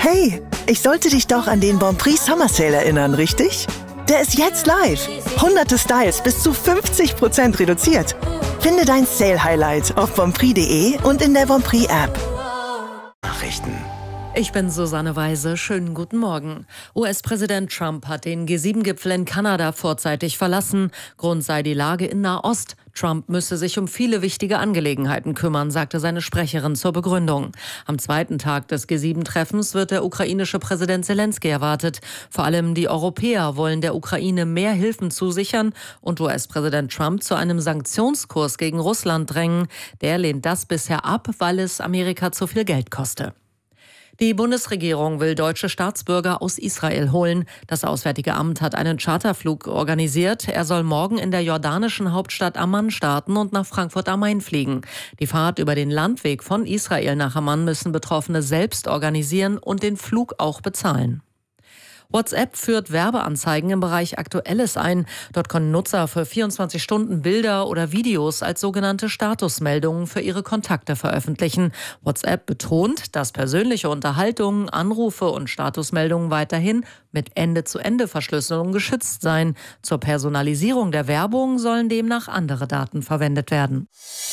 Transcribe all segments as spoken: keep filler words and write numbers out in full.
Hey, ich sollte dich doch an den Bonprix Summer Sale erinnern, richtig? Der ist jetzt live. Hunderte Styles bis zu fünfzig Prozent reduziert. Finde dein Sale-Highlight auf bonprix punkt de und in der Bonprix-App. Nachrichten. Ich bin Susanne Weise. Schönen guten Morgen. U S-Präsident Trump hat den G sieben Gipfel in Kanada vorzeitig verlassen. Grund sei die Lage in Nahost. Trump müsse sich um viele wichtige Angelegenheiten kümmern, sagte seine Sprecherin zur Begründung. Am zweiten Tag des G sieben Treffens wird der ukrainische Präsident Zelensky erwartet. Vor allem die Europäer wollen der Ukraine mehr Hilfen zusichern und U S-Präsident Trump zu einem Sanktionskurs gegen Russland drängen. Der lehnt das bisher ab, weil es Amerika zu viel Geld koste. Die Bundesregierung will deutsche Staatsbürger aus Israel holen. Das Auswärtige Amt hat einen Charterflug organisiert. Er soll morgen in der jordanischen Hauptstadt Amman starten und nach Frankfurt am Main fliegen. Die Fahrt über den Landweg von Israel nach Amman müssen Betroffene selbst organisieren und den Flug auch bezahlen. WhatsApp führt Werbeanzeigen im Bereich Aktuelles ein. Dort können Nutzer für vierundzwanzig Stunden Bilder oder Videos als sogenannte Statusmeldungen für ihre Kontakte veröffentlichen. WhatsApp betont, dass persönliche Unterhaltungen, Anrufe und Statusmeldungen weiterhin mit Ende-zu-Ende-Verschlüsselung geschützt seien. Zur Personalisierung der Werbung sollen demnach andere Daten verwendet werden.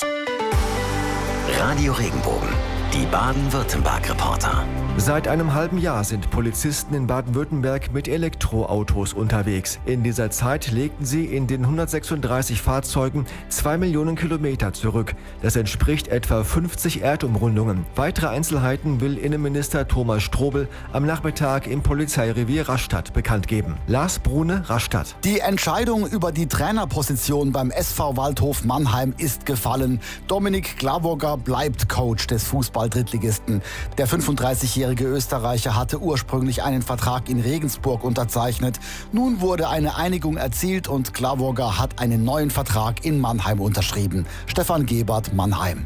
Radio Regenbogen, die Baden-Württemberg-Reporter. Seit einem halben Jahr sind Polizisten in Baden-Württemberg mit Elektroautos unterwegs. In dieser Zeit legten sie in den hundertsechsunddreißig Fahrzeugen zwei Millionen Kilometer zurück. Das entspricht etwa fünfzig Erdumrundungen. Weitere Einzelheiten will Innenminister Thomas Strobel am Nachmittag im Polizeirevier Rastatt bekannt geben. Lars Brune, Rastatt. Die Entscheidung über die Trainerposition beim S V Waldhof Mannheim ist gefallen. Dominik Glavoga bleibt Coach des Fußball-Drittligisten. Der fünfunddreißigjährige Der Österreicher hatte ursprünglich einen Vertrag in Regensburg unterzeichnet. Nun wurde eine Einigung erzielt und Glavoga hat einen neuen Vertrag in Mannheim unterschrieben. Stefan Gebert, Mannheim.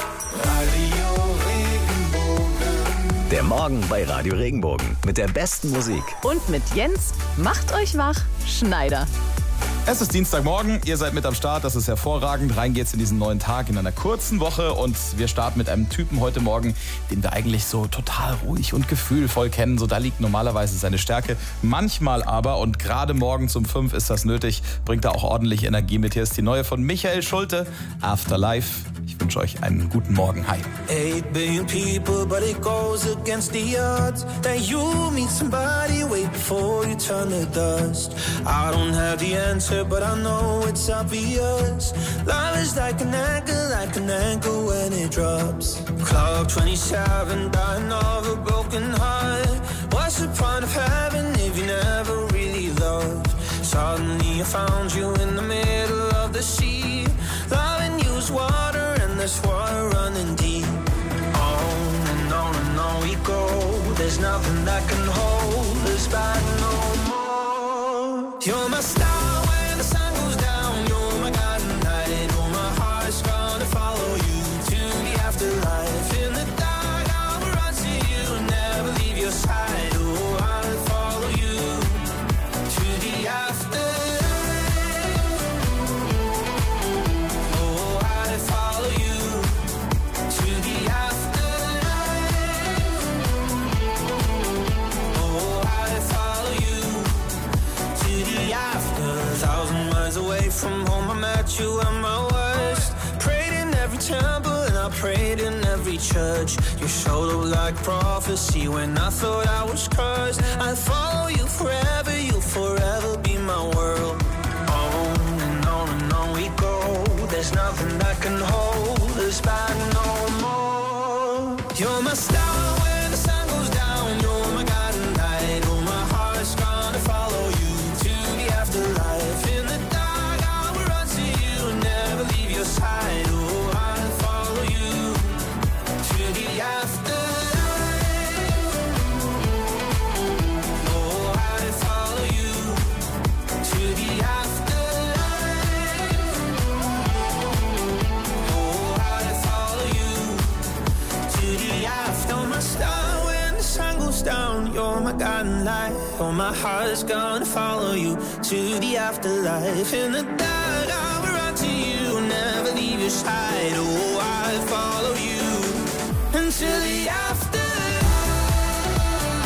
Der Morgen bei Radio Regenbogen mit der besten Musik. Und mit Jens macht euch wach, Schneider. Es ist Dienstagmorgen, ihr seid mit am Start, das ist hervorragend. Rein geht's in diesen neuen Tag, in einer kurzen Woche und wir starten mit einem Typen heute Morgen, den wir eigentlich so total ruhig und gefühlvoll kennen. So, da liegt normalerweise seine Stärke. Manchmal aber, und gerade morgens um fünf ist das nötig, bringt er auch ordentlich Energie mit. Hier ist die neue von Michael Schulte, Afterlife. Ich wünsche euch einen guten Morgen. Hi. eight billion people, but it goes against the odds that you meet somebody way before you turn to dust. I don't have the answer, but I know it's obvious. Love is like an anchor, like an anchor when it drops. Clock twenty-seven, dying of a broken heart. What's the point of heaven if you never really loved? Suddenly I found you in the middle of the sea. Loving you is water and there's water running deep. On and on and on we go. There's nothing that can hold us back no more. You're my star when the sun goes down. You're my guiding light. Oh, my heart's gonna follow you to the afterlife. In the dark I will run to you, never leave your side. Oh, I'll follow you to the afterlife. Oh, I'll follow you to the afterlife. Oh, I'll follow you to the after. Thousand miles away from home, I met you at my worst. Prayed in every temple and I prayed in every church. You showed up like prophecy when I thought I was cursed. I'll follow you forever, you'll forever be my world. On and on and on we go. There's nothing that can hold us back no more. You're my star when the sun goes down. You're my guiding light. Oh, my heart's gonna follow you to the afterlife. In the dark I will run to you, never leave your side. Oh, I'll follow you to the afterlife. Oh, I'll follow you to the afterlife. Oh, I'll follow you to the after. My star when the sun goes down. You're my guiding light. Oh, my heart's gonna follow you to the afterlife. In the dark I will run to you, never leave your side. Oh, I'll follow you until the afterlife.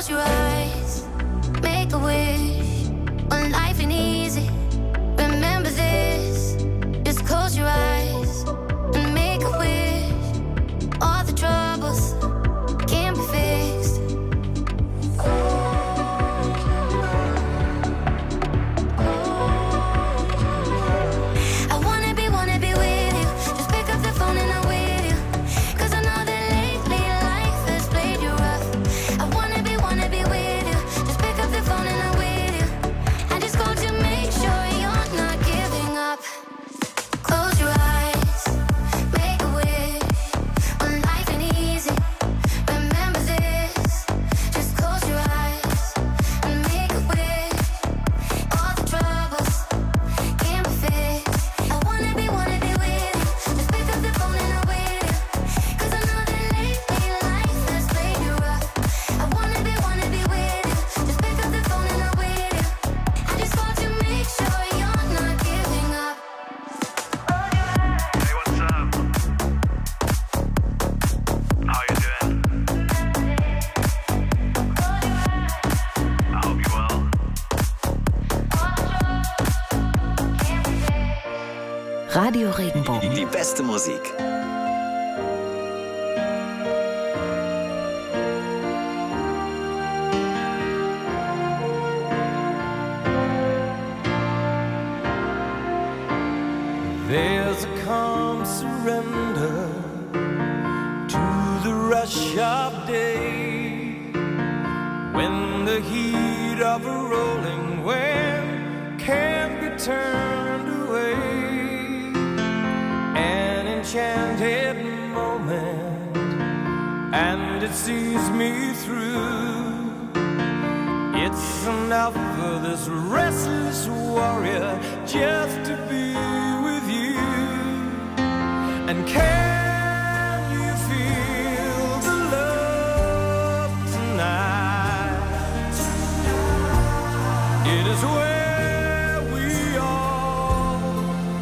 close your eyes, make a wish. When life ain't easy, remember this. Just close your eyes and make a wish. All the troubles can be fixed. I wanna be, wanna be with you. Just pick up the phone and I'm with you. Cause I know that lately life has played you rough. I wanna be, wanna be with you. Just pick up the phone and I'm with you. I just called to make sure you're not giving up. Close your eyes, make a wish. When life ain't easy, remember this. Just close your eyes and make a wish. All the troubles can be fixed. I wanna be, wanna be with you. Just pick up the phone and I'm with you. Cause I know that lately life has played you rough. I wanna be, wanna be with you. Just pick up the phone and I'm with you. I just called to make sure you're not giving up. Hey, what's up? How you doing? I hope you're well. Radio Regenbogen. Die beste Musik. There's a calm surrender to the rush of day, when the heat of a rolling wave can't be turned away. An enchanted moment, and it sees me through. It's enough for this restless warrior just to be with you. And can you feel the love tonight? It is where we are.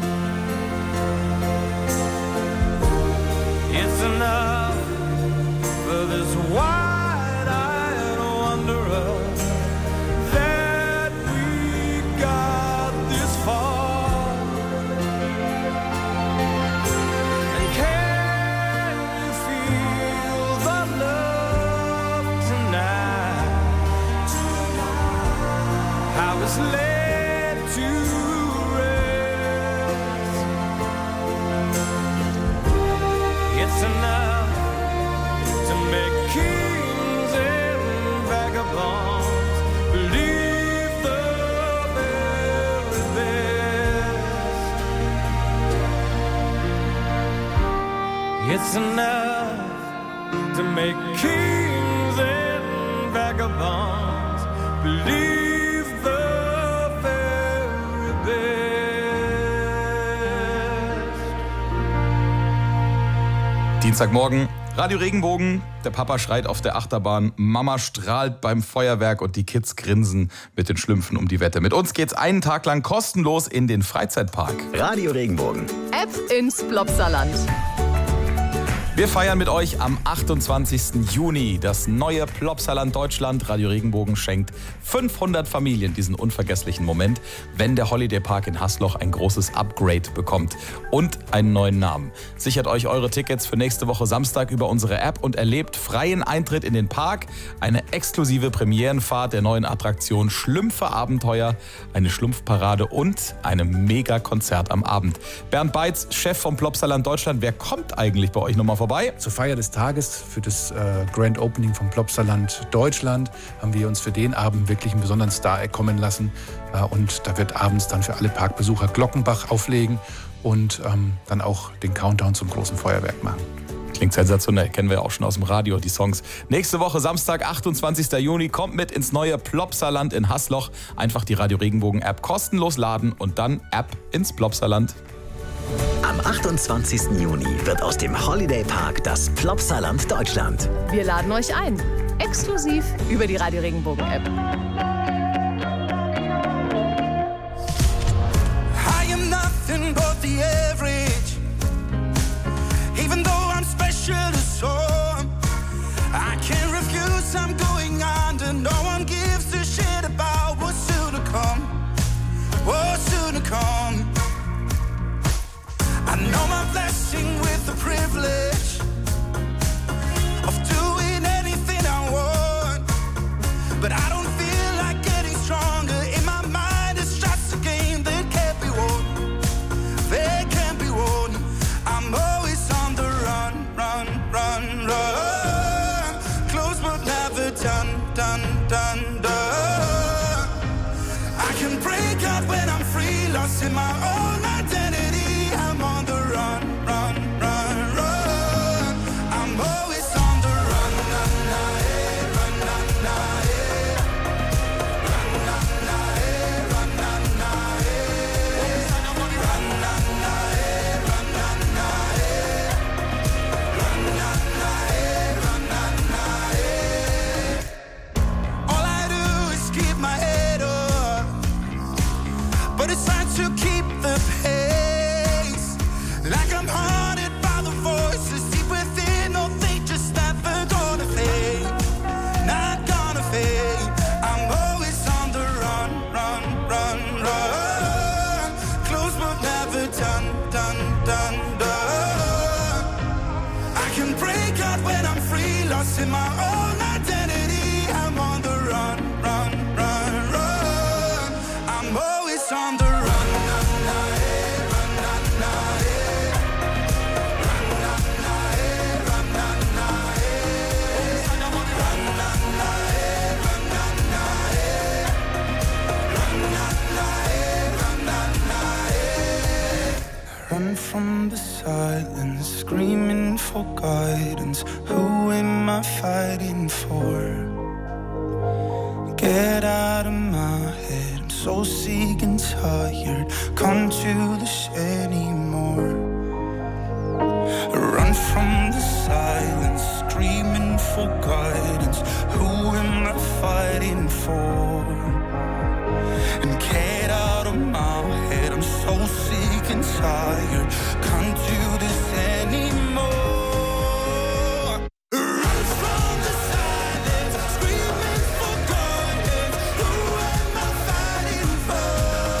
It's enough for this wide-eyed wanderer that we got this far. And can you feel the love tonight? How it's laid to rest. It's enough to make kings and vagabonds believe the very best. It's enough to make kings and vagabonds believe the very best. Dienstagmorgen, Radio Regenbogen. Der Papa schreit auf der Achterbahn, Mama strahlt beim Feuerwerk und die Kids grinsen mit den Schlümpfen um die Wette. Mit uns geht's einen Tag lang kostenlos in den Freizeitpark. Radio Regenbogen. App ins Plopsaland. Wir feiern mit euch am achtundzwanzigsten Juni das neue Plopsaland Deutschland. Radio Regenbogen schenkt fünfhundert Familien diesen unvergesslichen Moment, wenn der Holiday Park in Hasloch ein großes Upgrade bekommt und einen neuen Namen. Sichert euch eure Tickets für nächste Woche Samstag über unsere App und erlebt freien Eintritt in den Park, eine exklusive Premierenfahrt der neuen Attraktion Schlümpfe Abenteuer, eine Schlumpfparade und ein Mega-Konzert am Abend. Bernd Beitz, Chef vom Plopsaland Deutschland, wer kommt eigentlich bei euch nochmal vorbei? Zur Feier des Tages für das äh, Grand Opening vom Plopsaland Deutschland haben wir uns für den Abend wirklich einen besonderen Star erkommen lassen. Äh, und da wird abends dann für alle Parkbesucher Glockenbach auflegen und ähm, dann auch den Countdown zum großen Feuerwerk machen. Klingt sensationell, kennen wir ja auch schon aus dem Radio, die Songs. Nächste Woche, Samstag, achtundzwanzigsten Juni, kommt mit ins neue Plopsaland in Hasloch. Einfach die Radio Regenbogen App kostenlos laden und dann App ins Plopsaland. Am achtundzwanzigsten Juni wird aus dem Holiday Park das Plopsaland Deutschland. Wir laden euch ein. Exklusiv über die Radio Regenbogen App. I am nothing but the average. Even though I'm special to some, I can't refuse, I'm going underneath. not when I'm free, lost in my own identity. I'm on the run, run, run, run. I'm always on the run, na, na, eh, run, na, na, eh. Run, na, na, eh, run, na, na, eh. Run, na, na, eh, run, na, na, eh. Run, na, na, eh, run, na, na, eh. Run from the silence, screaming for guidance. Who am I fighting for? Get out of my head, I'm so sick and tired. Come to this anymore. Run from the silence, screaming for guidance. Who am I fighting for? And get out of my head, I'm so sick and tired. Can't do this anymore. Run from the silence, screaming for guidance. Who am I fighting for?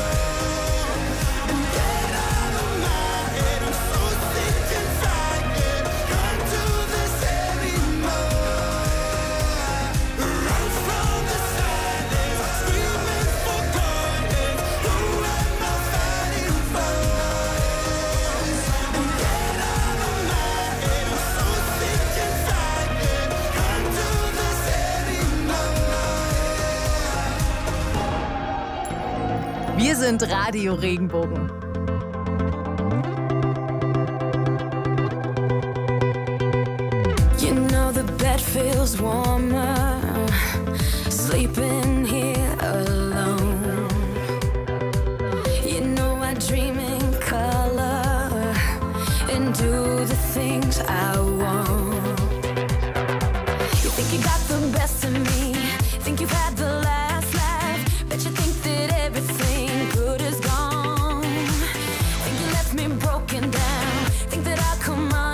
And get out of my head, I'm so sick and tired. Can't do this anymore. Run from the silence, screaming for guidance. Who am I fighting for? And get out of my head, I'm so sick and tired. Can't do this anymore. Wir sind Radio Regenbogen. You know the bed feels warmer, sleeping here alone. You know I dream in color and do the things I want. You think you got the best of me, think you've had the last laugh, bet you think that everything good is gone. Think you left me broken down, think that I'll come on